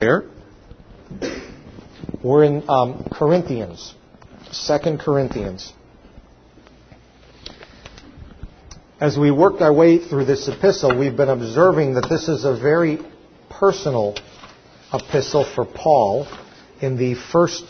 There. We're in Corinthians, 2 Corinthians. As we worked our way through this epistle, we've been observing that this is a very personal epistle for Paul. In the first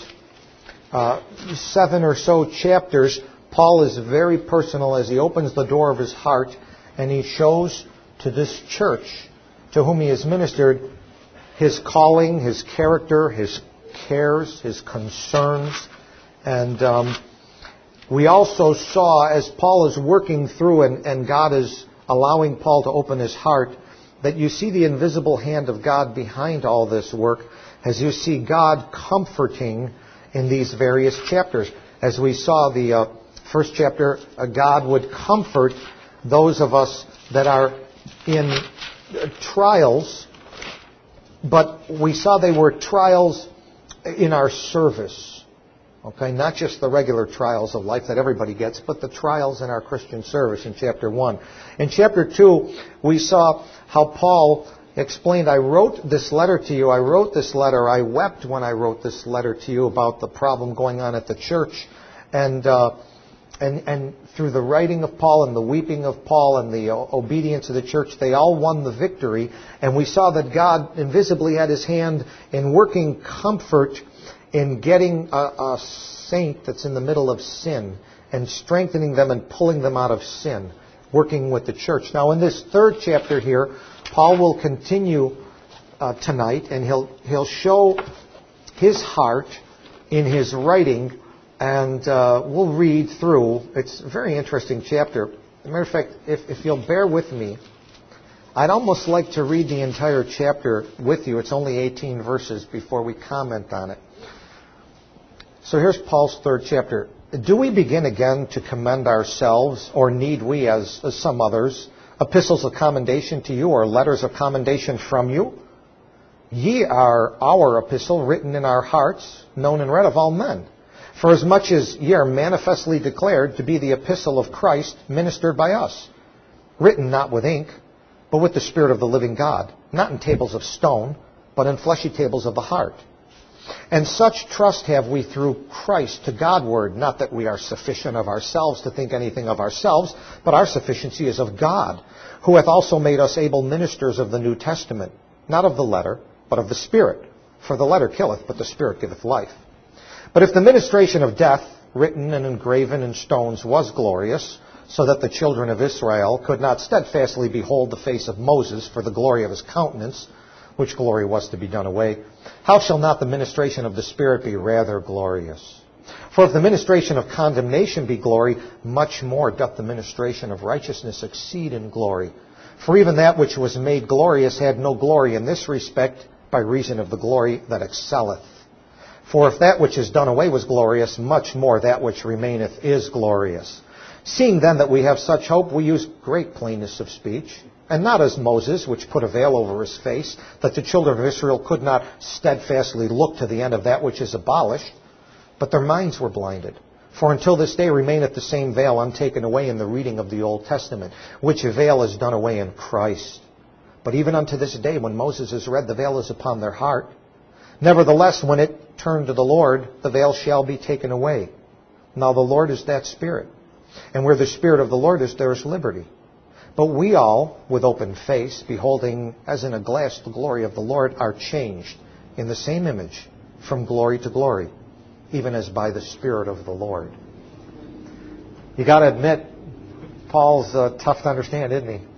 7 or so chapters, Paul is very personal as he opens the door of his heart and he shows to this church to whom he has ministered his calling, his character, his cares, his concerns. And we also saw, as Paul is working through and God is allowing Paul to open his heart, that you see the invisible hand of God behind all this work, as you see God comforting in these various chapters. As we saw the first chapter, God would comfort those of us that are in trials, but we saw they were trials in our service. Okay, not just the regular trials of life that everybody gets, but the trials in our Christian service in chapter 1. In chapter 2, we saw how Paul explained, I wrote this letter to you, I wept when I wrote this letter to you about the problem going on at the church. And through the writing of Paul and the weeping of Paul and the obedience of the church, they all won the victory. And we saw that God invisibly had his hand in working comfort in getting a saint that's in the middle of sin and strengthening them and pulling them out of sin, working with the church. Now in this third chapter here, Paul will continue tonight, and he'll show his heart in his writing, and we'll read through. It's a very interesting chapter. As a matter of fact, if you'll bear with me, I'd almost like to read the entire chapter with you. It's only 18 verses before we comment on it. So here's Paul's third chapter. Do we begin again to commend ourselves, or need we, as some others, epistles of commendation to you, or letters of commendation from you? Ye are our epistle, written in our hearts, known and read of all men. For as much as ye are manifestly declared to be the epistle of Christ, ministered by us, written not with ink, but with the Spirit of the living God, not in tables of stone, but in fleshy tables of the heart. And such trust have we through Christ to Godward, not that we are sufficient of ourselves to think anything of ourselves, but our sufficiency is of God, who hath also made us able ministers of the New Testament, not of the letter, but of the Spirit. For the letter killeth, but the Spirit giveth life. But if the ministration of death, written and engraven in stones, was glorious, so that the children of Israel could not steadfastly behold the face of Moses for the glory of his countenance, which glory was to be done away, how shall not the ministration of the Spirit be rather glorious? For if the ministration of condemnation be glory, much more doth the ministration of righteousness exceed in glory. For even that which was made glorious had no glory in this respect, by reason of the glory that excelleth. For if that which is done away was glorious, much more that which remaineth is glorious. Seeing then that we have such hope, we use great plainness of speech, and not as Moses, which put a veil over his face, that the children of Israel could not steadfastly look to the end of that which is abolished, but their minds were blinded. For until this day remaineth the same veil untaken away in the reading of the Old Testament, which veil is done away in Christ. But even unto this day, when Moses is read, the veil is upon their heart. Nevertheless, when it turn to the Lord, the veil shall be taken away. Now the Lord is that Spirit. And where the Spirit of the Lord is, there is liberty. But we all, with open face, beholding as in a glass the glory of the Lord, are changed in the same image from glory to glory, even as by the Spirit of the Lord. You got to admit, Paul's tough to understand, isn't he?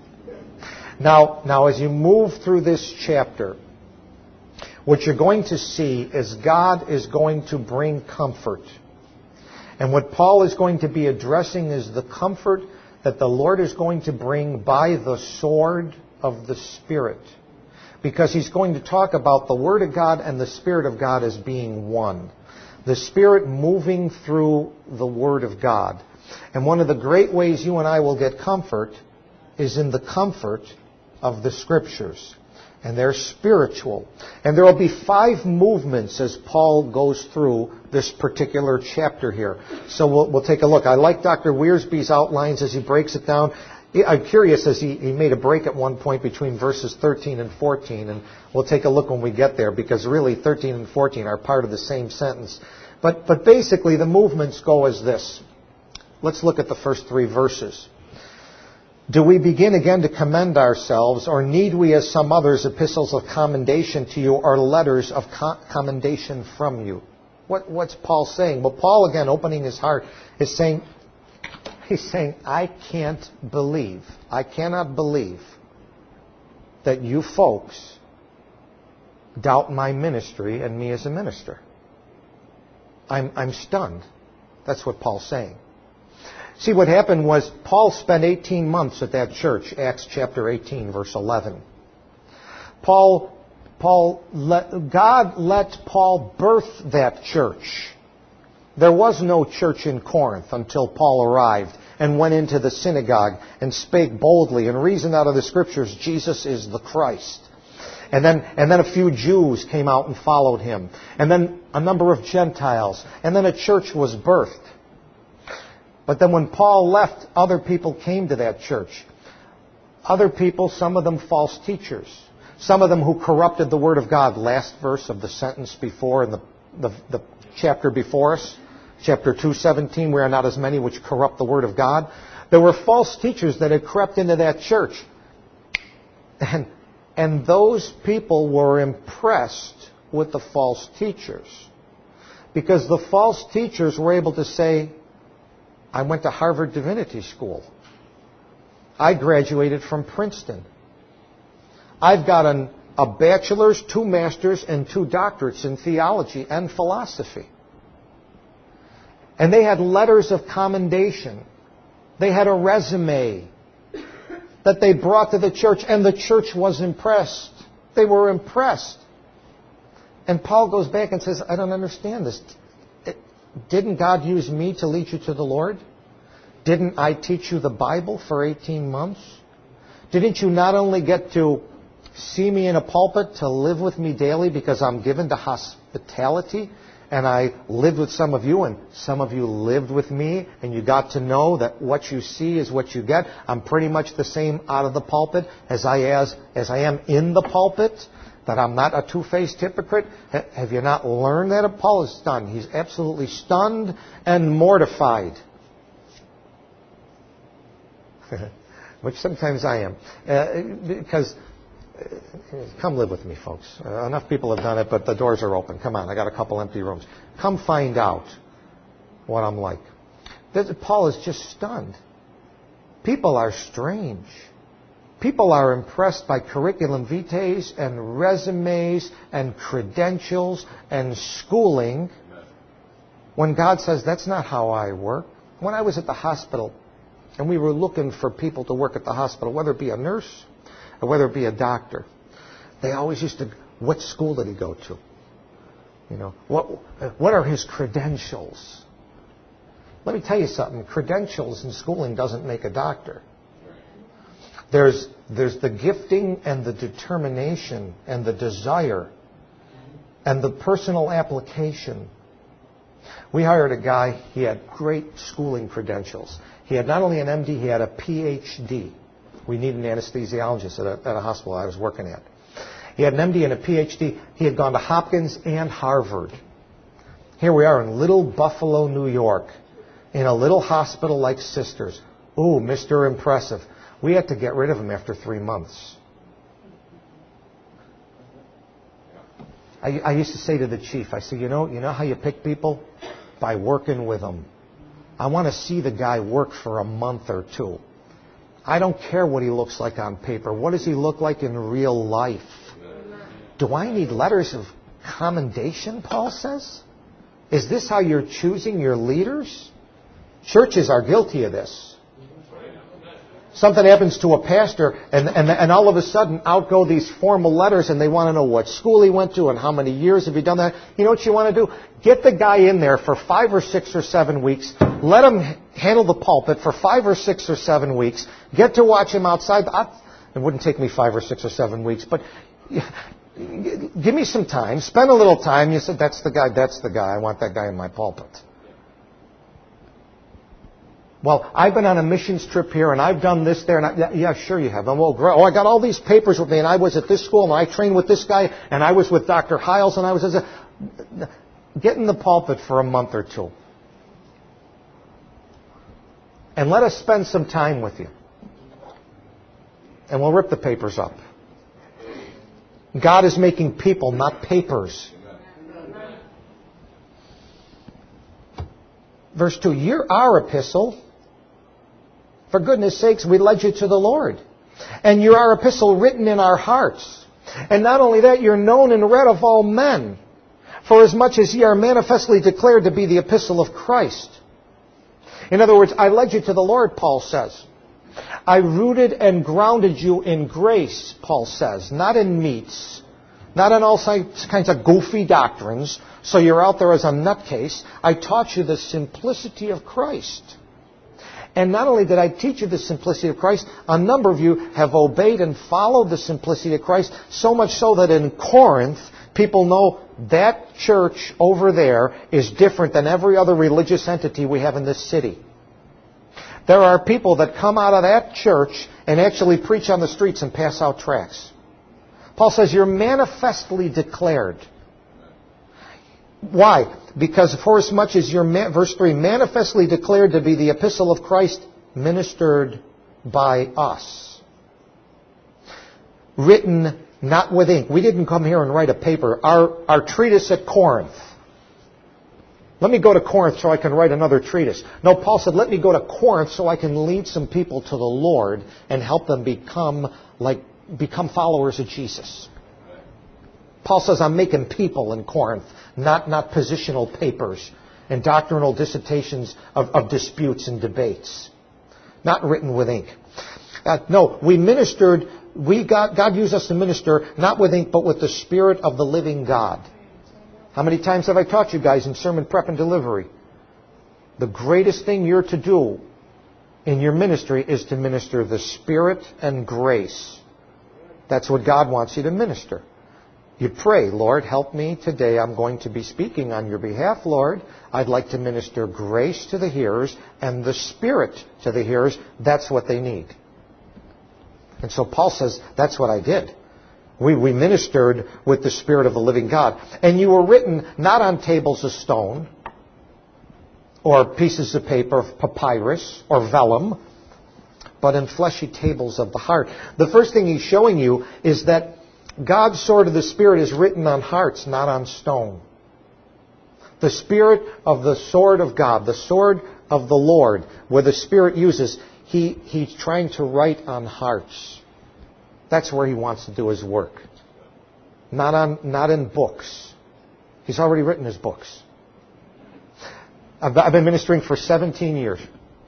Now, as you move through this chapter, what you're going to see is God is going to bring comfort. And what Paul is going to be addressing is the comfort that the Lord is going to bring by the sword of the Spirit. Because he's going to talk about the Word of God and the Spirit of God as being one. The Spirit moving through the Word of God. And one of the great ways you and I will get comfort is in the comfort of the Scriptures. And they're spiritual. And there will be 5 movements as Paul goes through this particular chapter here. So we'll take a look. I like Dr. Wiersbe's outlines as he breaks it down. I'm curious, as he made a break at one point between verses 13 and 14, and we'll take a look when we get there, because really 13 and 14 are part of the same sentence. But basically, the movements go as this. Let's look at the first 3 verses. Do we begin again to commend ourselves, or need we, as some others, epistles of commendation to you, or letters of commendation from you? What's Paul saying? Well, Paul, again, opening his heart, is saying, I cannot believe that you folks doubt my ministry and me as a minister. I'm stunned. That's what Paul's saying. See, what happened was Paul spent 18 months at that church, Acts chapter 18, verse 11. God let Paul birth that church. There was no church in Corinth until Paul arrived and went into the synagogue and spake boldly and reasoned out of the Scriptures, Jesus is the Christ. And then a few Jews came out and followed him. And then a number of Gentiles. And then a church was birthed. But then when Paul left, other people came to that church. Other people, some of them false teachers. Some of them who corrupted the Word of God. Last verse of the sentence before in the chapter before us, chapter 2:17, we are not as many which corrupt the Word of God. There were false teachers that had crept into that church. And those people were impressed with the false teachers. Because the false teachers were able to say, I went to Harvard Divinity School. I graduated from Princeton. I've got a bachelor's, 2 masters, and 2 doctorates in theology and philosophy. And they had letters of commendation. They had a resume that they brought to the church, and the church was impressed. They were impressed. And Paul goes back and says, I don't understand this. Didn't God use me to lead you to the Lord? Didn't I teach you the Bible for 18 months? Didn't you not only get to see me in a pulpit, to live with me daily because I'm given to hospitality, and I lived with some of you, and some of you lived with me, and you got to know that what you see is what you get. I'm pretty much the same out of the pulpit as I am in the pulpit, that I'm not a two-faced hypocrite. Have you not learned that? Paul is stunned. He's absolutely stunned and mortified. Which sometimes I am. Because, come live with me, folks. Enough people have done it, but the doors are open. Come on, I got a couple empty rooms. Come find out what I'm like. Paul is just stunned. People are strange. People are impressed by curriculum vitae and resumes and credentials and schooling when God says, that's not how I work. When I was at the hospital and we were looking for people to work at the hospital, whether it be a nurse or whether it be a doctor, they always used to, what school did he go to? You know, what are his credentials? Let me tell you something. Credentials and schooling doesn't make a doctor. There's the gifting and the determination and the desire and the personal application. We hired a guy, he had great schooling credentials. He had not only an MD, he had a PhD. We needed an anesthesiologist at a hospital I was working at. He had an MD and a PhD. He had gone to Hopkins and Harvard. Here we are in little Buffalo, New York, in a little hospital like Sisters. Ooh, Mr. Impressive. We had to get rid of him after 3 months. I used to say to the chief, I said, you know how you pick people? By working with them. I want to see the guy work for a month or 2. I don't care what he looks like on paper. What does he look like in real life? Do I need letters of commendation, Paul says? Is this how you're choosing your leaders? Churches are guilty of this. Something happens to a pastor, and all of a sudden out go these formal letters, and they want to know what school he went to and how many years have he done that. You know what you want to do? Get the guy in there for 5 or 6 or 7 weeks. Let him handle the pulpit for 5 or 6 or 7 weeks. Get to watch him outside. It wouldn't take me 5 or 6 or 7 weeks, but give me some time. Spend a little time. You said, that's the guy. I want that guy in my pulpit. Well, I've been on a missions trip here, and I've done this there. And yeah, sure you have. And well, great. Oh, I got all these papers with me, and I was at this school, and I trained with this guy, and I was with Dr. Hiles, and I was... Get in the pulpit for a month or two. And let us spend some time with you. And we'll rip the papers up. God is making people, not papers. Verse 2, you're our epistle. For goodness sakes, we led you to the Lord. And you're our epistle written in our hearts. And not only that, you're known and read of all men. For as much as ye are manifestly declared to be the epistle of Christ. In other words, I led you to the Lord, Paul says. I rooted and grounded you in grace, Paul says, not in meats, not in all kinds of goofy doctrines, so you're out there as a nutcase. I taught you the simplicity of Christ. And not only did I teach you the simplicity of Christ, a number of you have obeyed and followed the simplicity of Christ, so much so that in Corinth, people know that church over there is different than every other religious entity we have in this city. There are people that come out of that church and actually preach on the streets and pass out tracts. Paul says, you're manifestly declared. Why? Because for as much as you're, verse 3, manifestly declared to be the epistle of Christ ministered by us. Written not with ink. We didn't come here and write a paper. Our treatise at Corinth. Let me go to Corinth so I can write another treatise. No, Paul said, let me go to Corinth so I can lead some people to the Lord and help them become followers of Jesus. Paul says, I'm making people in Corinth, not positional papers and doctrinal dissertations of disputes and debates. Not written with ink. No, we ministered, God used us to minister, not with ink, but with the Spirit of the living God. How many times have I taught you guys in sermon prep and delivery? The greatest thing you're to do in your ministry is to minister the Spirit and grace. That's what God wants you to minister. You pray, Lord, help me today. I'm going to be speaking on your behalf, Lord. I'd like to minister grace to the hearers and the Spirit to the hearers. That's what they need. And so Paul says, that's what I did. We ministered with the Spirit of the living God. And you were written not on tables of stone or pieces of paper, papyrus or vellum, but in fleshy tables of the heart. The first thing he's showing you is that God's sword of the Spirit is written on hearts, not on stone. The Spirit of the sword of God, the sword of the Lord, where the Spirit uses, He's trying to write on hearts. That's where He wants to do His work. Not in books. He's already written His books. I've been ministering for 17 years.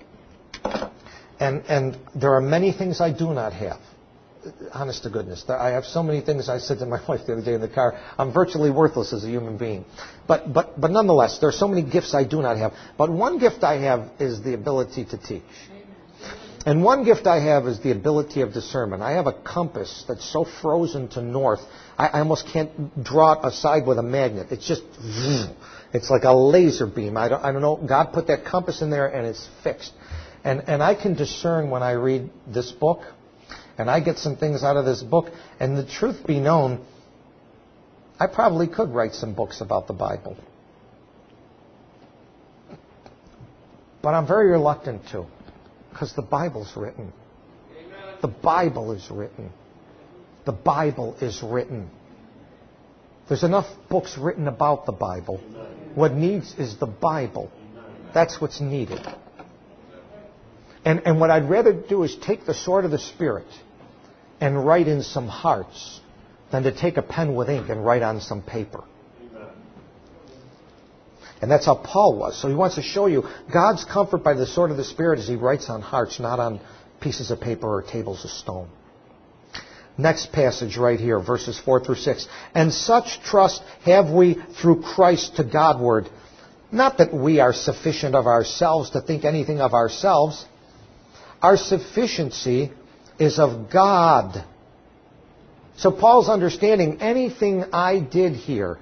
And there are many things I do not have. Honest to goodness. I have so many things. I said to my wife the other day in the car, I'm virtually worthless as a human being. But nonetheless, there are so many gifts I do not have. But one gift I have is the ability to teach. And one gift I have is the ability of discernment. I have a compass that's so frozen to north, I almost can't draw it aside with a magnet. It's just, it's like a laser beam. I don't know. God put that compass in there and it's fixed. And I can discern when I read this book, and I get some things out of this book. And the truth be known, I probably could write some books about the Bible. But I'm very reluctant to. Because the Bible's written. Amen. The Bible is written. The Bible is written. There's enough books written about the Bible. Amen. What needs is the Bible. Amen. That's what's needed. And what I'd rather do is take the sword of the Spirit and write in some hearts than to take a pen with ink and write on some paper. And that's how Paul was. So he wants to show you God's comfort by the sword of the Spirit as He writes on hearts, not on pieces of paper or tables of stone. Next passage right here, verses 4 through 6. And such trust have we through Christ to Godward. Not that we are sufficient of ourselves to think anything of ourselves. Our sufficiency is of God. So Paul's understanding, anything I did here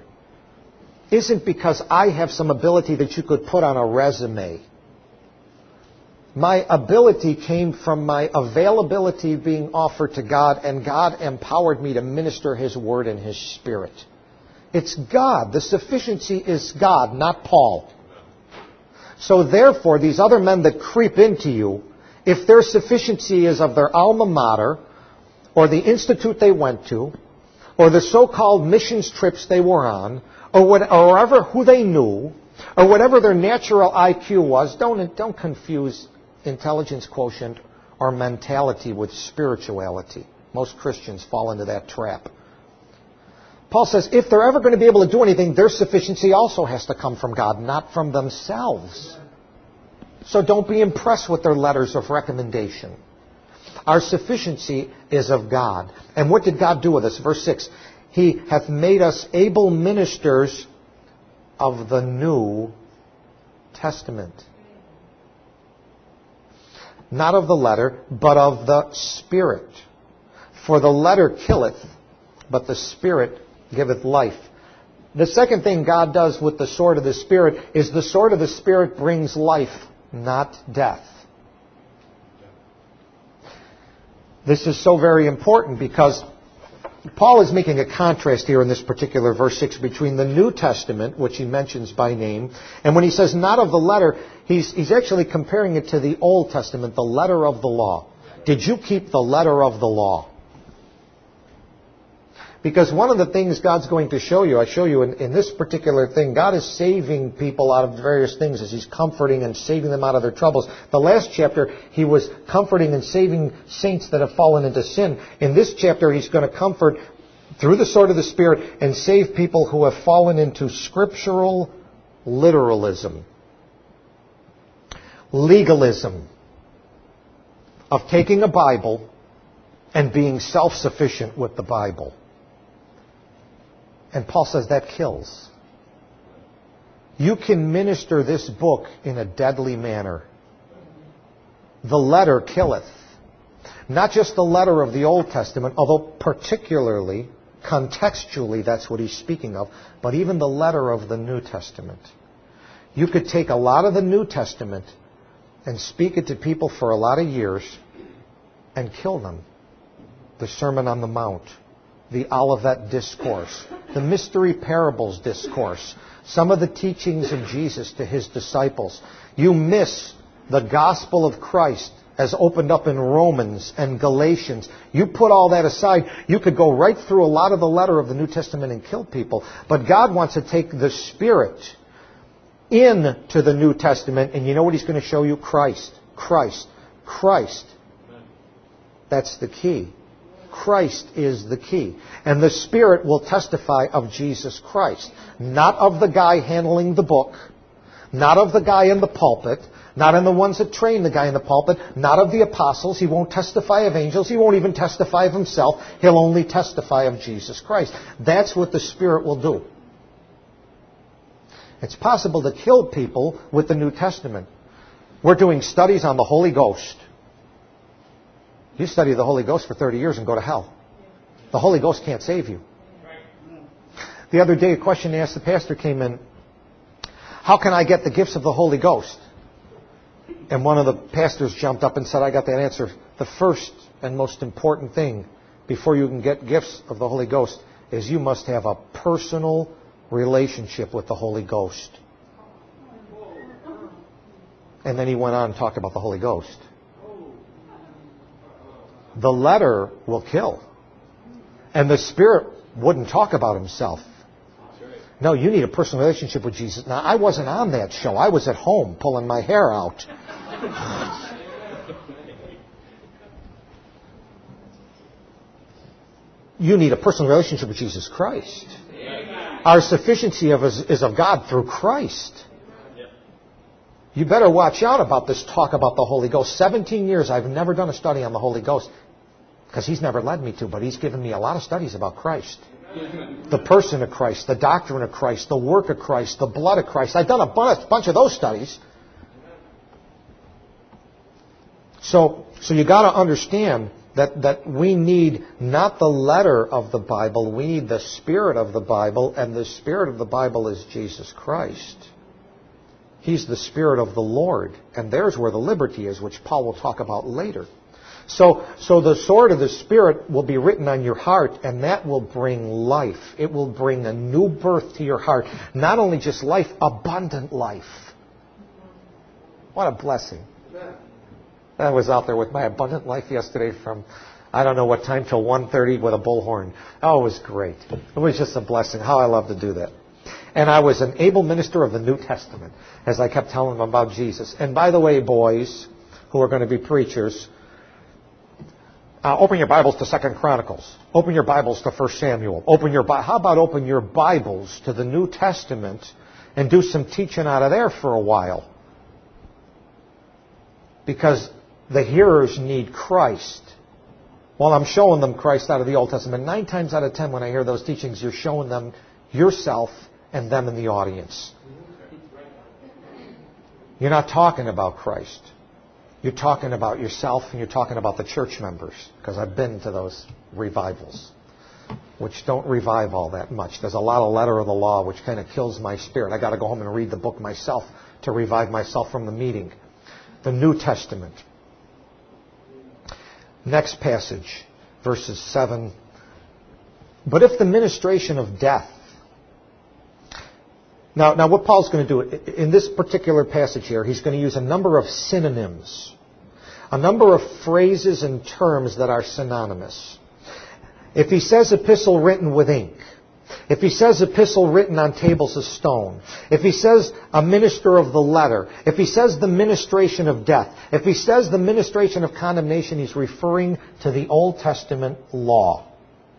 isn't because I have some ability that you could put on a resume. My ability came from my availability being offered to God, and God empowered me to minister His Word and His Spirit. It's God. The sufficiency is God, not Paul. So therefore, these other men that creep into you, if their sufficiency is of their alma mater, or the institute they went to, or the so-called missions trips they were on, or wherever who they knew, or whatever their natural IQ was, don't confuse intelligence quotient or mentality with spirituality. Most Christians fall into that trap. Paul says if they're ever going to be able to do anything, their sufficiency also has to come from God, not from themselves. So don't be impressed with their letters of recommendation. Our sufficiency is of God. And what did God do with us? Verse 6, He hath made us able ministers of the New Testament. Not of the letter, but of the Spirit. For the letter killeth, but the Spirit giveth life. The second thing God does with the sword of the Spirit is the sword of the Spirit brings life, not death. This is so very important because Paul is making a contrast here in this particular verse 6 between the New Testament, which he mentions by name, and when he says not of the letter, he's actually comparing it to the Old Testament, the letter of the law. Did you keep the letter of the law? Because one of the things God's going to show you, I show you in this particular thing, God is saving people out of various things as He's comforting and saving them out of their troubles. The last chapter, He was comforting and saving saints that have fallen into sin. In this chapter, He's going to comfort through the sword of the Spirit and save people who have fallen into scriptural literalism, legalism, of taking a Bible and being self-sufficient with the Bible. And Paul says that kills. You can minister this book in a deadly manner. The letter killeth. Not just the letter of the Old Testament, although particularly, contextually, that's what he's speaking of, but even the letter of the New Testament. You could take a lot of the New Testament and speak it to people for a lot of years and kill them. The Sermon on the Mount, the Olivet Discourse, the Mystery Parables Discourse, some of the teachings of Jesus to His disciples. You miss the gospel of Christ as opened up in Romans and Galatians. You put all that aside, you could go right through a lot of the letter of the New Testament and kill people. But God wants to take the Spirit into the New Testament, and you know what He's going to show you? Christ. Christ. Christ. That's the key. Christ is the key. And the Spirit will testify of Jesus Christ. Not of the guy handling the book. Not of the guy in the pulpit. Not in the ones that train the guy in the pulpit. Not of the apostles. He won't testify of angels. He won't even testify of Himself. He'll only testify of Jesus Christ. That's what the Spirit will do. It's possible to kill people with the New Testament. We're doing studies on the Holy Ghost. You study the Holy Ghost for 30 years and go to hell. The Holy Ghost can't save you. The other day, a question asked the pastor came in, how can I get the gifts of the Holy Ghost? And one of the pastors jumped up and said, I got that answer. The first and most important thing before you can get gifts of the Holy Ghost is you must have a personal relationship with the Holy Ghost. And then he went on and talked about the Holy Ghost. The letter will kill. And the Spirit wouldn't talk about Himself. No, you need a personal relationship with Jesus. Now, I wasn't on that show. I was at home pulling my hair out. You need a personal relationship with Jesus Christ. Our sufficiency is of God through Christ. You better watch out about this talk about the Holy Ghost. 17 years I've never done a study on the Holy Ghost because He's never led me to, but He's given me a lot of studies about Christ. The person of Christ, the doctrine of Christ, the work of Christ, the blood of Christ. I've done a bunch of those studies. So you got to understand that we need not the letter of the Bible, we need the Spirit of the Bible, and the Spirit of the Bible is Jesus Christ. He's the Spirit of the Lord. And there's where the liberty is, which Paul will talk about later. So the sword of the Spirit will be written on your heart, and that will bring life. It will bring a new birth to your heart. Not only just life, abundant life. What a blessing. I was out there with my abundant life yesterday from, I don't know what time, till 1:30 with a bullhorn. Oh, it was great. It was just a blessing. How I love to do that. And I was an able minister of the New Testament, as I kept telling them about Jesus. And by the way, boys who are going to be preachers, open your Bibles to 2 Chronicles. Open your Bibles to 1 Samuel. How about open your Bibles to the New Testament and do some teaching out of there for a while? Because the hearers need Christ. Well, I'm showing them Christ out of the Old Testament. 9 times out of 10 when I hear those teachings, you're showing them yourself and them in the audience. You're not talking about Christ. You're talking about yourself and you're talking about the church members. Because I've been to those revivals, which don't revive all that much. There's a lot of letter of the law, which kind of kills my spirit. I got to go home and read the book myself to revive myself from the meeting. The New Testament. Next passage, verses 7. But if the ministration of death. Now what Paul's going to do, in this particular passage here, he's going to use a number of synonyms. A number of phrases and terms that are synonymous. If he says epistle written with ink, if he says epistle written on tables of stone, if he says a minister of the letter, if he says the ministration of death, if he says the ministration of condemnation, he's referring to the Old Testament law.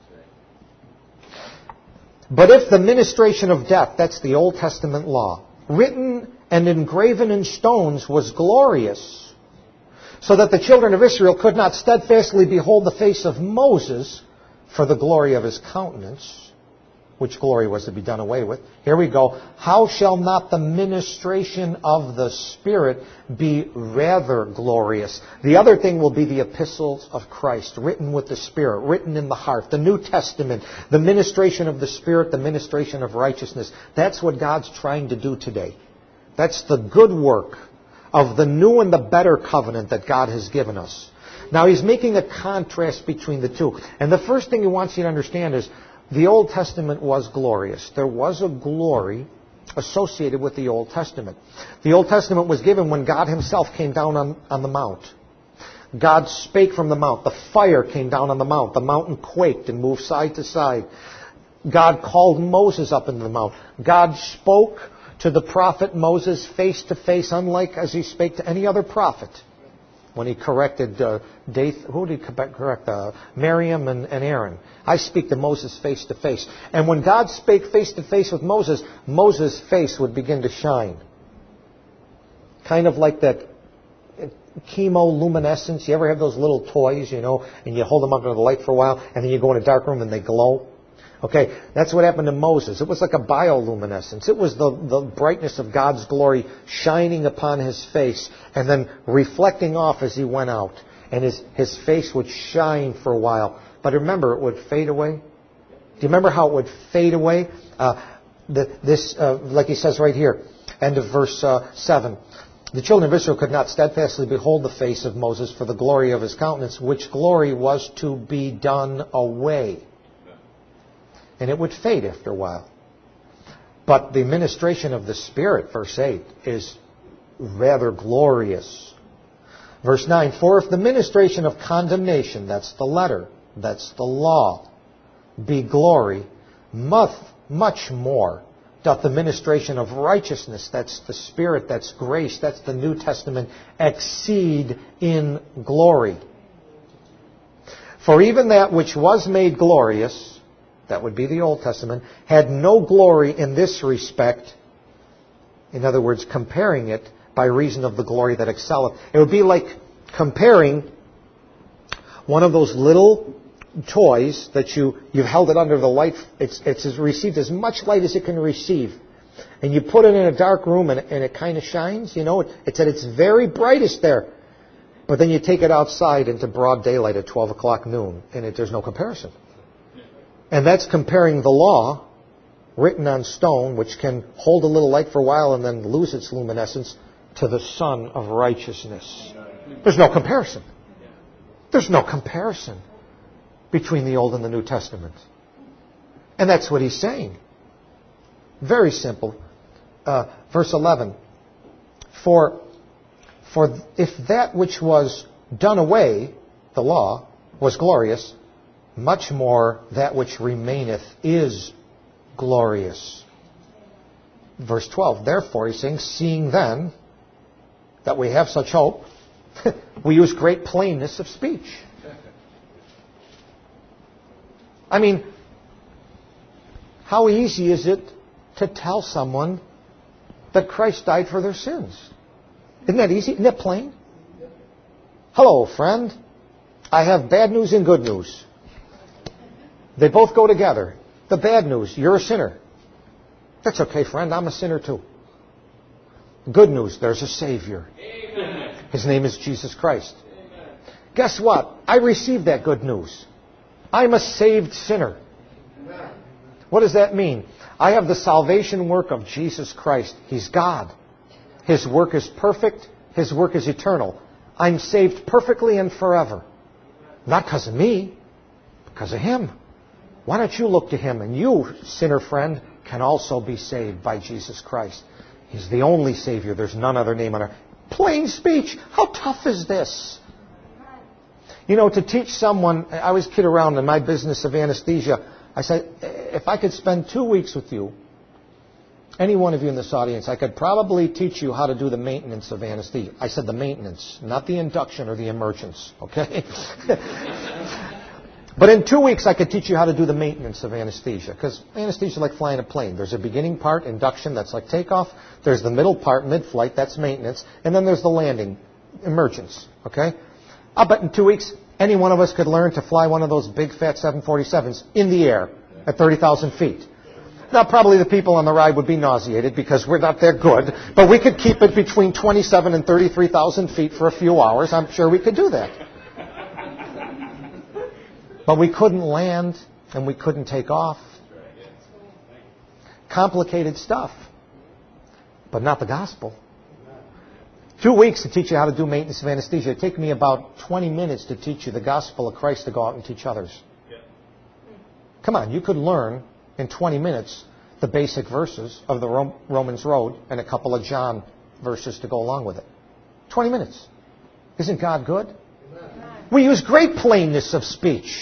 But if the ministration of death, that's the Old Testament law, written and engraven in stones was glorious, so that the children of Israel could not steadfastly behold the face of Moses for the glory of his countenance, which glory was to be done away with. Here we go. How shall not the ministration of the Spirit be rather glorious? The other thing will be the epistles of Christ, written with the Spirit, written in the heart. The New Testament, the ministration of the Spirit, the ministration of righteousness. That's what God's trying to do today. That's the good work of the new and the better covenant that God has given us. Now He's making a contrast between the two. And the first thing He wants you to understand is the Old Testament was glorious. There was a glory associated with the Old Testament. The Old Testament was given when God Himself came down on the mount. God spake from the mount. The fire came down on the mount. The mountain quaked and moved side to side. God called Moses up into the mount. God spoke to the prophet Moses face to face, unlike as He spake to any other prophet. When He corrected who did He correct? Miriam and Aaron. I speak to Moses face to face. And when God spake face to face with Moses, Moses' face would begin to shine. Kind of like that chemoluminescence. You ever have those little toys, and you hold them up under the light for a while, and then you go in a dark room and they glow? Okay, that's what happened to Moses. It was like a bioluminescence. It was the brightness of God's glory shining upon his face and then reflecting off as he went out. And his face would shine for a while. But remember, it would fade away. Do you remember how it would fade away? Like he says right here, end of verse 7. The children of Israel could not steadfastly behold the face of Moses for the glory of his countenance, which glory was to be done away. And it would fade after a while. But the ministration of the Spirit, verse 8, is rather glorious. Verse 9, for if the ministration of condemnation, that's the letter, that's the law, be glory, much more doth the ministration of righteousness, that's the Spirit, that's grace, that's the New Testament, exceed in glory. For even that which was made glorious, that would be the Old Testament, had no glory in this respect. In other words, comparing it by reason of the glory that excelleth. It would be like comparing one of those little toys that you've held it under the light. It's received as much light as it can receive. And you put it in a dark room and it kind of shines. It's at its very brightest there. But then you take it outside into broad daylight at 12 o'clock noon and there's no comparison. And that's comparing the law written on stone, which can hold a little light for a while and then lose its luminescence, to the Son of righteousness. There's no comparison. There's no comparison between the Old and the New Testament. And that's what he's saying. Very simple. Verse 11. For if that which was done away, the law, was glorious, much more that which remaineth is glorious. Verse 12. Therefore, he's saying, seeing then that we have such hope, we use great plainness of speech. I mean, how easy is it to tell someone that Christ died for their sins? Isn't that easy? Isn't that plain? Hello, friend. I have bad news and good news. They both go together. The bad news, you're a sinner. That's okay, friend. I'm a sinner too. Good news, there's a Savior. Amen. His name is Jesus Christ. Amen. Guess what? I received that good news. I'm a saved sinner. Amen. What does that mean? I have the salvation work of Jesus Christ. He's God. His work is perfect. His work is eternal. I'm saved perfectly and forever. Not because of me, because of Him. Why don't you look to Him? And you, sinner friend, can also be saved by Jesus Christ. He's the only Savior. There's none other name on earth. Plain speech. How tough is this? You know, to teach someone, I always kid around in my business of anesthesia. I said, if I could spend 2 weeks with you, any one of you in this audience, I could probably teach you how to do the maintenance of anesthesia. I said the maintenance, not the induction or the emergence, okay? But in 2 weeks, I could teach you how to do the maintenance of anesthesia. Because anesthesia is like flying a plane. There's a beginning part, induction, that's like takeoff. There's the middle part, mid-flight, that's maintenance. And then there's the landing, emergence, okay? I bet in 2 weeks, any one of us could learn to fly one of those big, fat 747s in the air at 30,000 feet. Now, probably the people on the ride would be nauseated because we're not that good. But we could keep it between 27 and 33,000 feet for a few hours. I'm sure we could do that. But we couldn't land and we couldn't take off. Complicated stuff. But not the gospel. 2 weeks to teach you how to do maintenance of anesthesia. It'd take me about 20 minutes to teach you the gospel of Christ to go out and teach others. Come on, you could learn in 20 minutes the basic verses of the Romans Road and a couple of John verses to go along with it. 20 minutes. Isn't God good? We use great plainness of speech.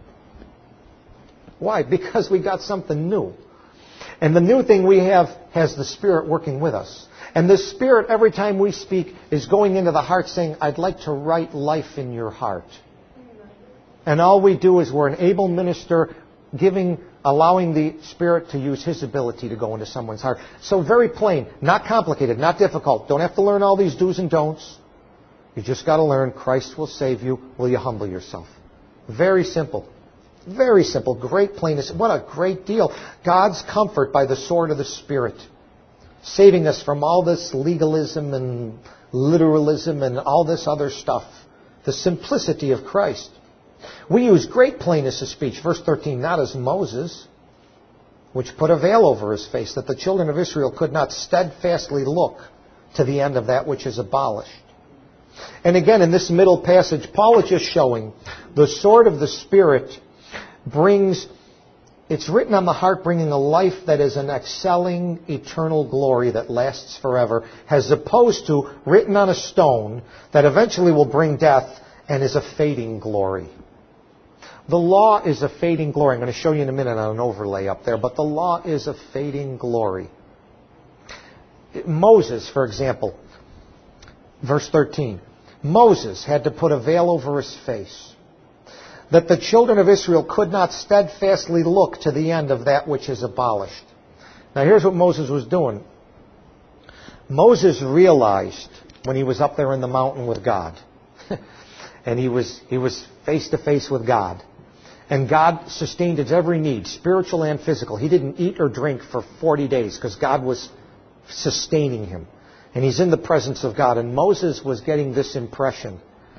Why? Because we got something new. And the new thing we have has the Spirit working with us. And the Spirit, every time we speak, is going into the heart saying, I'd like to write life in your heart. And all we do is we're an able minister allowing the Spirit to use His ability to go into someone's heart. So very plain, not complicated, not difficult. Don't have to learn all these do's and don'ts. You just got to learn Christ will save you. Will you humble yourself? Very simple. Very simple. Great plainness. What a great deal. God's comfort by the sword of the Spirit. Saving us from all this legalism and literalism and all this other stuff. The simplicity of Christ. We use great plainness of speech. Verse 13, not as Moses, which put a veil over his face, that the children of Israel could not steadfastly look to the end of that which is abolished. And again, in this middle passage, Paul is just showing the sword of the Spirit it's written on the heart, bringing a life that is an excelling eternal glory that lasts forever, as opposed to written on a stone that eventually will bring death and is a fading glory. The law is a fading glory. I'm going to show you in a minute on an overlay up there, but the law is a fading glory. Moses, for example, verse 13. Moses had to put a veil over his face, that the children of Israel could not steadfastly look to the end of that which is abolished. Now here's what Moses was doing. Moses realized when he was up there in the mountain with God, and he was face to face with God, and God sustained his every need, spiritual and physical. He didn't eat or drink for 40 days because God was sustaining him. And he's in the presence of God, and Moses was getting this impression.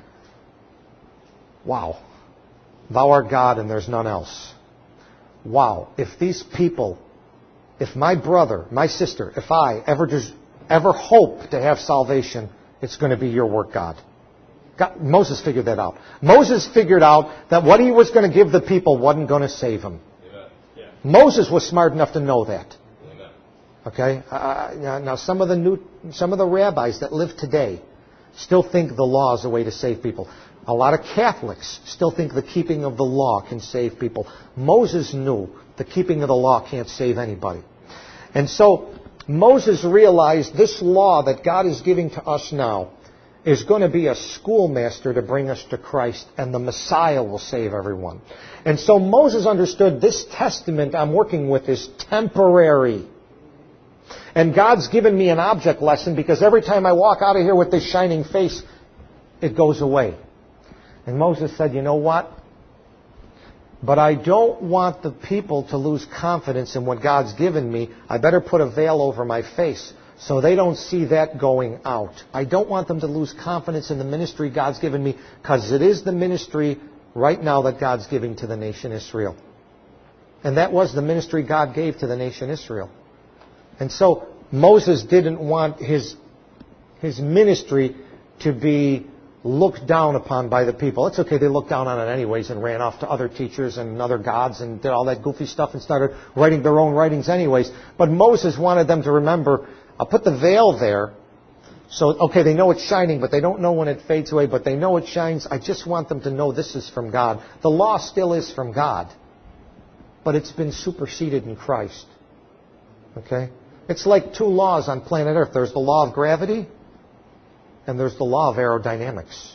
Wow. Thou art God and there's none else. Wow. If these people if my brother, my sister, if I ever hope to have salvation, it's going to be your work, God. Moses figured that out. Moses figured out that what he was going to give the people wasn't going to save them. Yeah. Moses was smart enough to know that. Amen. Okay. Now, some of the rabbis that live today still think the law is a way to save people. A lot of Catholics still think the keeping of the law can save people. Moses knew the keeping of the law can't save anybody. And so Moses realized this law that God is giving to us now is going to be a schoolmaster to bring us to Christ, and the Messiah will save everyone. And so Moses understood this testament I'm working with is temporary. And God's given me an object lesson because every time I walk out of here with this shining face, it goes away. And Moses said, you know what? But I don't want the people to lose confidence in what God's given me. I better put a veil over my face so they don't see that going out. I don't want them to lose confidence in the ministry God's given me, because it is the ministry right now that God's giving to the nation Israel. And that was the ministry God gave to the nation Israel. And so Moses didn't want his ministry to be looked down upon by the people. It's okay, they looked down on it anyways and ran off to other teachers and other gods and did all that goofy stuff and started writing their own writings anyways. But Moses wanted them to remember, I'll put the veil there. So, okay, they know it's shining, but they don't know when it fades away, but they know it shines. I just want them to know this is from God. The law still is from God, but it's been superseded in Christ. Okay? It's like two laws on planet Earth. There's the law of gravity, and there's the law of aerodynamics.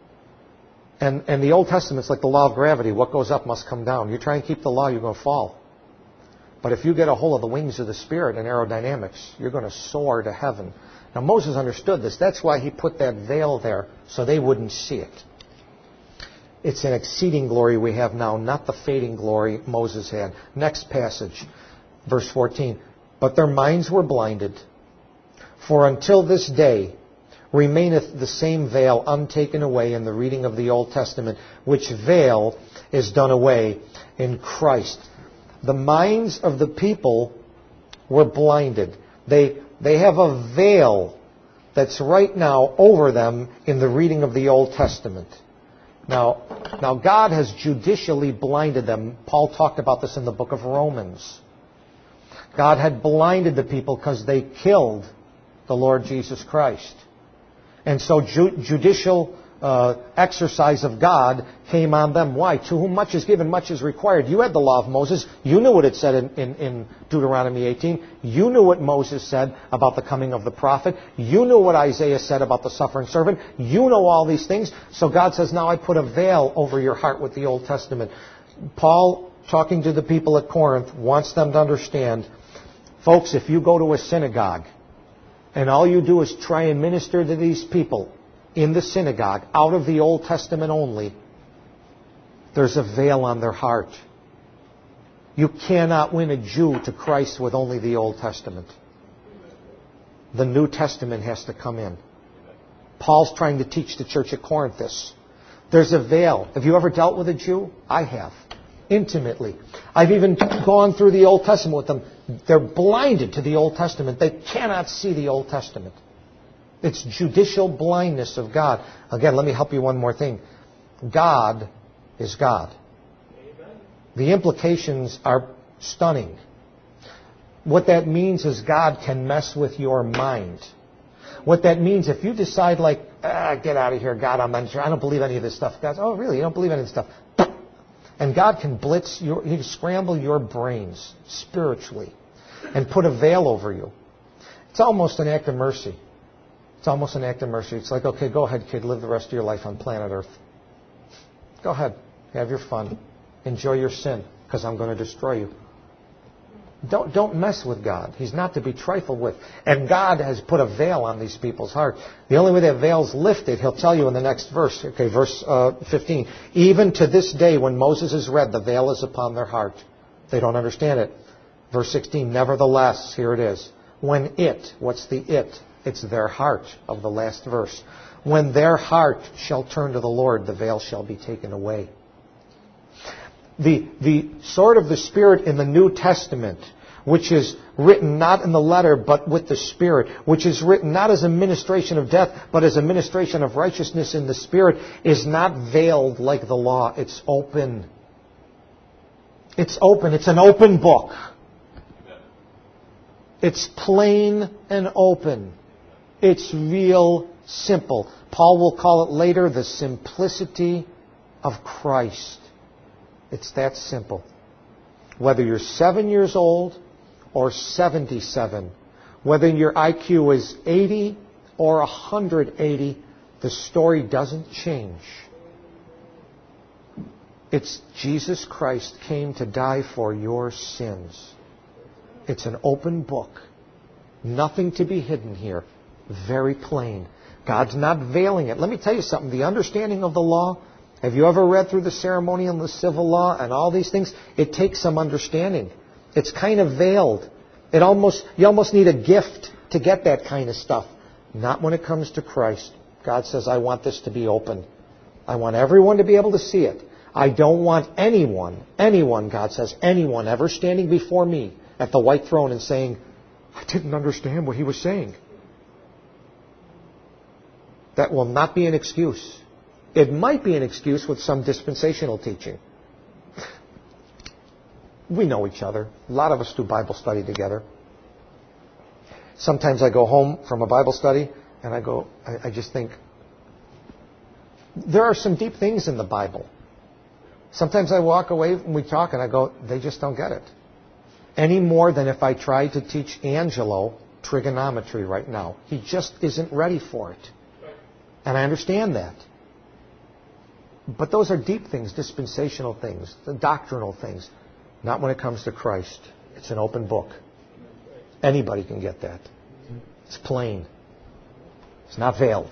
And the Old Testament's like the law of gravity. What goes up must come down. You try and keep the law, you're going to fall. But if you get a hold of the wings of the Spirit and aerodynamics, you're going to soar to heaven. Now, Moses understood this. That's why he put that veil there, so they wouldn't see it. It's an exceeding glory we have now, not the fading glory Moses had. Next passage, verse 14. But their minds were blinded, for until this day remaineth the same veil untaken away in the reading of the Old Testament, which veil is done away in Christ. The minds of the people were blinded. They have a veil that's right now over them in the reading of the Old Testament. Now God has judicially blinded them. Paul talked about this in the book of Romans. God had blinded the people because they killed the Lord Jesus Christ. And so judicial exercise of God came on them. Why? To whom much is given, much is required. You had the law of Moses. You knew what it said in Deuteronomy 18. You knew what Moses said about the coming of the prophet. You knew what Isaiah said about the suffering servant. You know all these things. So God says, now I put a veil over your heart with the Old Testament. Paul, talking to the people at Corinth, wants them to understand, folks, if you go to a synagogue and all you do is try and minister to these people in the synagogue, out of the Old Testament only, there's a veil on their heart. You cannot win a Jew to Christ with only the Old Testament. The New Testament has to come in. Paul's trying to teach the church at Corinth this. There's a veil. Have you ever dealt with a Jew? I have. Intimately. I've even gone through the Old Testament with them. They're blinded to the Old Testament. They cannot see the Old Testament. It's judicial blindness of God. Again, let me help you one more thing. God is God. Amen. The implications are stunning. What that means is God can mess with your mind. What that means, if you decide get out of here, God, I don't believe any of this stuff. God, oh, really? You don't believe any of this stuff? And God can He can scramble your brains spiritually and put a veil over you. It's almost an act of mercy. It's almost an act of mercy. It's like, okay, go ahead, kid, live the rest of your life on planet Earth. Go ahead, have your fun. Enjoy your sin, because I'm going to destroy you. Don't mess with God. He's not to be trifled with. And God has put a veil on these people's heart. The only way that veil's lifted, He'll tell you in the next verse. Okay, verse 15. Even to this day, when Moses is read, the veil is upon their heart. They don't understand it. Verse 16. Nevertheless, here it is. When what's the it? It's their heart of the last verse. When their heart shall turn to the Lord, the veil shall be taken away. The sword of the Spirit in the New Testament which is written not in the letter but with the Spirit, which is written not as a ministration of death but as a ministration of righteousness in the Spirit, is not veiled like the law. It's open. It's open. It's an open book. It's plain and open. It's real simple. Paul will call it later the simplicity of Christ. It's that simple. Whether you're 7 years old or 77, whether your IQ is 80 or 180, the story doesn't change. It's Jesus Christ came to die for your sins. It's an open book. Nothing to be hidden here. Very plain. God's not veiling it. Let me tell you something. The understanding of the law, have you ever read through the ceremonial and the civil law and all these things? It takes some understanding. It's kind of veiled. You almost need a gift to get that kind of stuff. Not when it comes to Christ. God says, I want this to be open. I want everyone to be able to see it. I don't want anyone, God says, anyone ever standing before me at the white throne and saying, I didn't understand what he was saying. That will not be an excuse. It might be an excuse with some dispensational teaching. We know each other. A lot of us do Bible study together. Sometimes I go home from a Bible study and I just think, there are some deep things in the Bible. Sometimes I walk away and we talk and I go, they just don't get it. Any more than if I tried to teach Angelo trigonometry right now. He just isn't ready for it. And I understand that. But those are deep things, dispensational things, the doctrinal things. Not when it comes to Christ. It's an open book. Anybody can get that. It's plain. It's not veiled.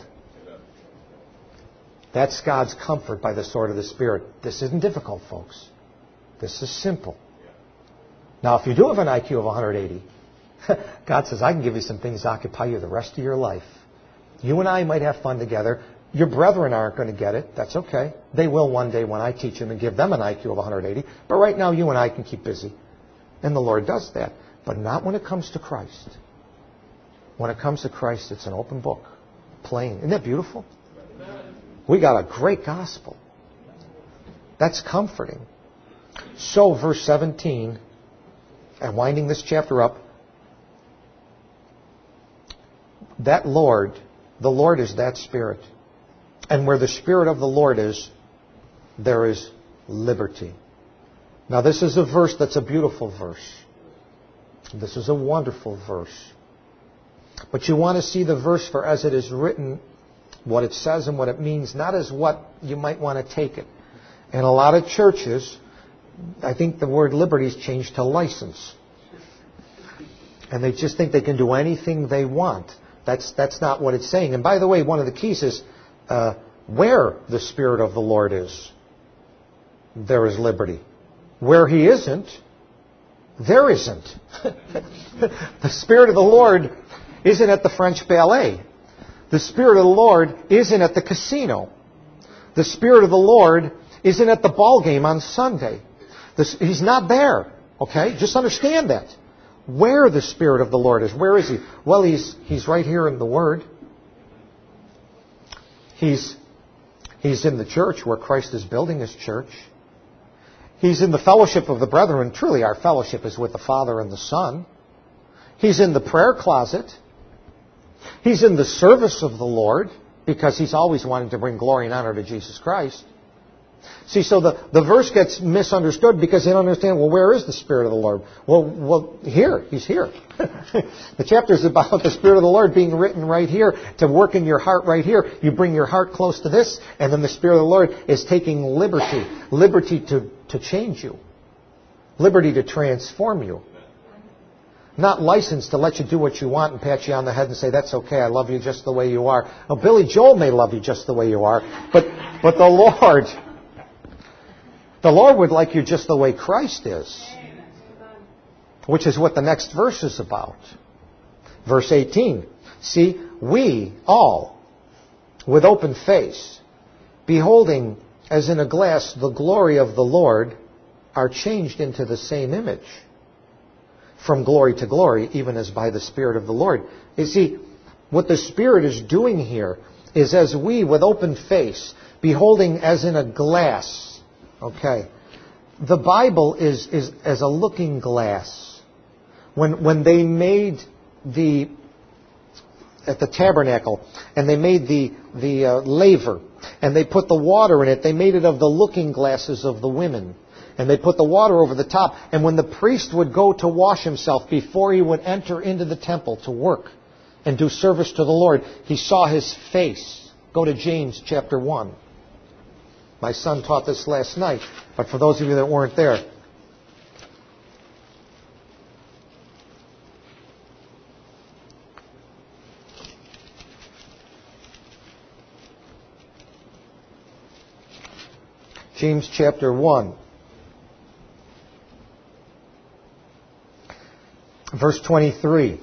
That's God's comfort by the sword of the Spirit. This isn't difficult, folks. This is simple. Now, if you do have an IQ of 180, God says, I can give you some things that occupy you the rest of your life. You and I might have fun together. Your brethren aren't going to get it. That's okay. They will one day when I teach them and give them an IQ of 180. But right now, you and I can keep busy. And the Lord does that. But not when it comes to Christ. When it comes to Christ, it's an open book. Plain. Isn't that beautiful? We got a great gospel. That's comforting. So, verse 17, and winding this chapter up, that Lord, the Lord is that Spirit. And where the Spirit of the Lord is, there is liberty. Now, this is a verse that's a beautiful verse. This is a wonderful verse. But you want to see the verse for as it is written, what it says and what it means, not as what you might want to take it. In a lot of churches, I think the word liberty is changed to license. And they just think they can do anything they want. That's not what it's saying. And by the way, one of the keys is where the Spirit of the Lord is, there is liberty. Where He isn't, there isn't. The Spirit of the Lord isn't at the French ballet. The Spirit of the Lord isn't at the casino. The Spirit of the Lord isn't at the ball game on Sunday. He's not there. Okay? Just understand that. Where the Spirit of the Lord is. Where is He? Well, He's right here in the Word. He's in the church where Christ is building His church. He's in the fellowship of the brethren. Truly, our fellowship is with the Father and the Son. He's in the prayer closet. He's in the service of the Lord because He's always wanting to bring glory and honor to Jesus Christ. See, so the verse gets misunderstood because they don't understand, well, where is the Spirit of the Lord? Well, here. He's here. The chapter is about the Spirit of the Lord being written right here to work in your heart right here. You bring your heart close to this, and then the Spirit of the Lord is taking liberty. Liberty to change you. Liberty to transform you. Not licensed to let you do what you want and pat you on the head and say, that's okay, I love you just the way you are. Now, Billy Joel may love you just the way you are, but the Lord would like you just the way Christ is. Which is what the next verse is about. Verse 18. See, we all, with open face, beholding as in a glass the glory of the Lord, are changed into the same image. from glory to glory, even as by the Spirit of the Lord. You see, what the Spirit is doing here is as we, with open face, beholding as in a glass, okay, the Bible is as a looking glass. When they made at the tabernacle, and they made the laver, and they put the water in it, they made it of the looking glasses of the women. And they put the water over the top. And when the priest would go to wash himself before he would enter into the temple to work and do service to the Lord, he saw his face. Go to James chapter 1. My son taught this last night, but for those of you that weren't there, James chapter 1, verse 23.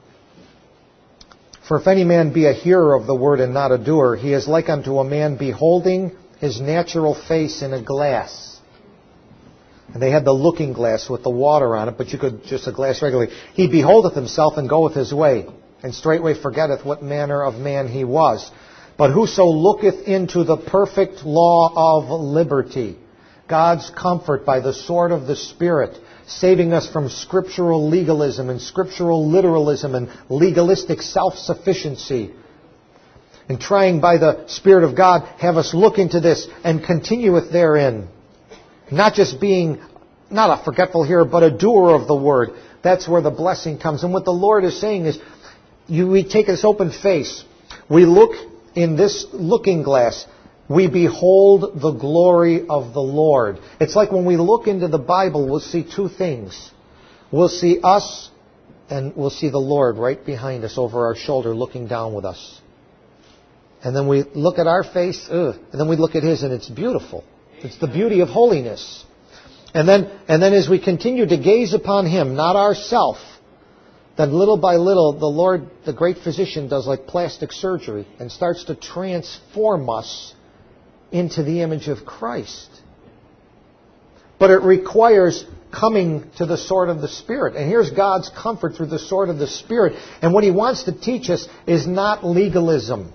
For if any man be a hearer of the word and not a doer, he is like unto a man beholding his natural face in a glass. And they had the looking glass with the water on it, but you could just a glass regularly. He beholdeth himself and goeth his way, and straightway forgetteth what manner of man he was. But whoso looketh into the perfect law of liberty, God's comfort by the sword of the Spirit, saving us from scriptural legalism and scriptural literalism and legalistic self-sufficiency, and trying by the Spirit of God have us look into this and continueth therein. Not just being, not a forgetful hearer, but a doer of the word. That's where the blessing comes. And what the Lord is saying is, we take this open face, we look in this looking glass, we behold the glory of the Lord. It's like when we look into the Bible, we'll see two things. We'll see us, and we'll see the Lord right behind us over our shoulder looking down with us. And then we look at our face, and then we look at His, and it's beautiful. It's the beauty of holiness. And then as we continue to gaze upon Him, not ourself, then little by little, the Lord, the great physician, does like plastic surgery and starts to transform us into the image of Christ. But it requires coming to the sword of the Spirit. And here's God's comfort through the sword of the Spirit. And what He wants to teach us is not legalism,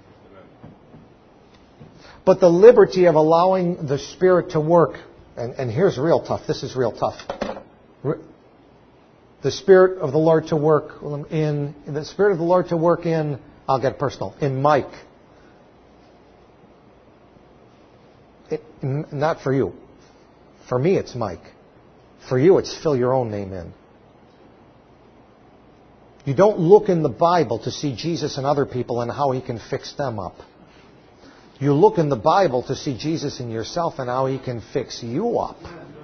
but the liberty of allowing the Spirit to work. And here's real tough. This is real tough. The Spirit of the Lord to work in, I'll get personal, in Mike. Not for you. For me, it's Mike. For you, it's fill your own name in. You don't look in the Bible to see Jesus and other people and how He can fix them up. You look in the Bible to see Jesus in yourself and how He can fix you up.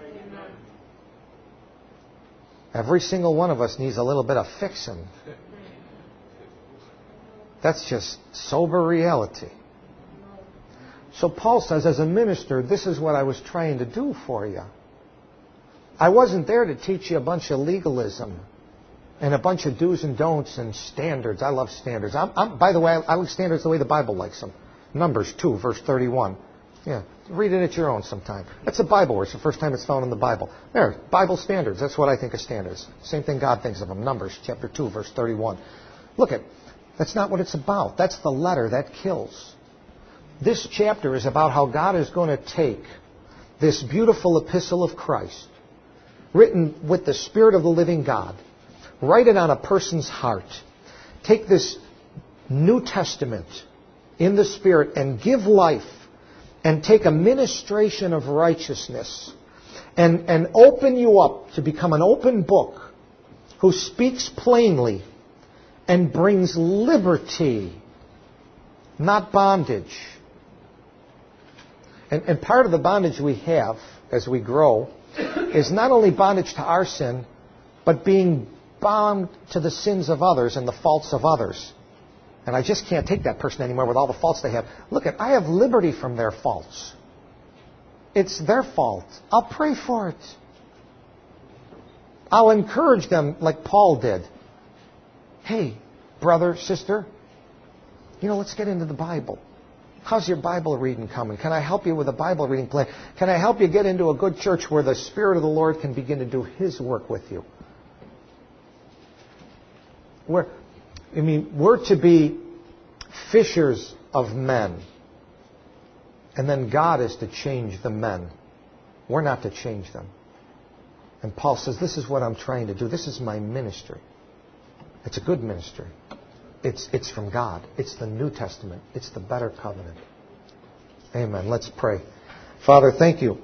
Every single one of us needs a little bit of fixing. That's just sober reality. So Paul says, as a minister, this is what I was trying to do for you. I wasn't there to teach you a bunch of legalism and a bunch of do's and don'ts and standards. I love standards. By the way, I like standards the way the Bible likes them. Numbers 2, verse 31. Yeah, read it at your own sometime. That's a Bible word. It's the first time it's found in the Bible. There, Bible standards. That's what I think of standards. Same thing God thinks of them. Numbers chapter 2, verse 31. Look at, that's not what it's about. That's the letter that kills. This chapter is about how God is going to take this beautiful epistle of Christ, written with the Spirit of the living God, write it on a person's heart, take this New Testament in the Spirit and give life, and take a ministration of righteousness and open you up to become an open book who speaks plainly and brings liberty, not bondage. And part of the bondage we have as we grow is not only bondage to our sin, but being bound to the sins of others and the faults of others. And I just can't take that person anymore with all the faults they have. Look, I have liberty from their faults. It's their fault. I'll pray for it. I'll encourage them like Paul did. Hey, brother, sister, let's get into the Bible. How's your Bible reading coming? Can I help you with a Bible reading plan? Can I help you get into a good church where the Spirit of the Lord can begin to do His work with you? We're to be fishers of men. And then God is to change the men. We're not to change them. And Paul says, this is what I'm trying to do. This is my ministry. It's a good ministry. It's from God. It's the New Testament. It's the better covenant. Amen. Let's pray. Father, thank you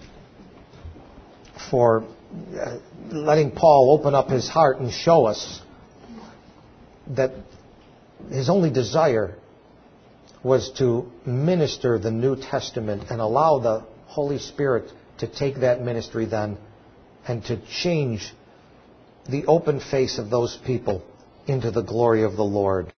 for letting Paul open up his heart and show us that his only desire was to minister the New Testament and allow the Holy Spirit to take that ministry then and to change the open face of those people into the glory of the Lord.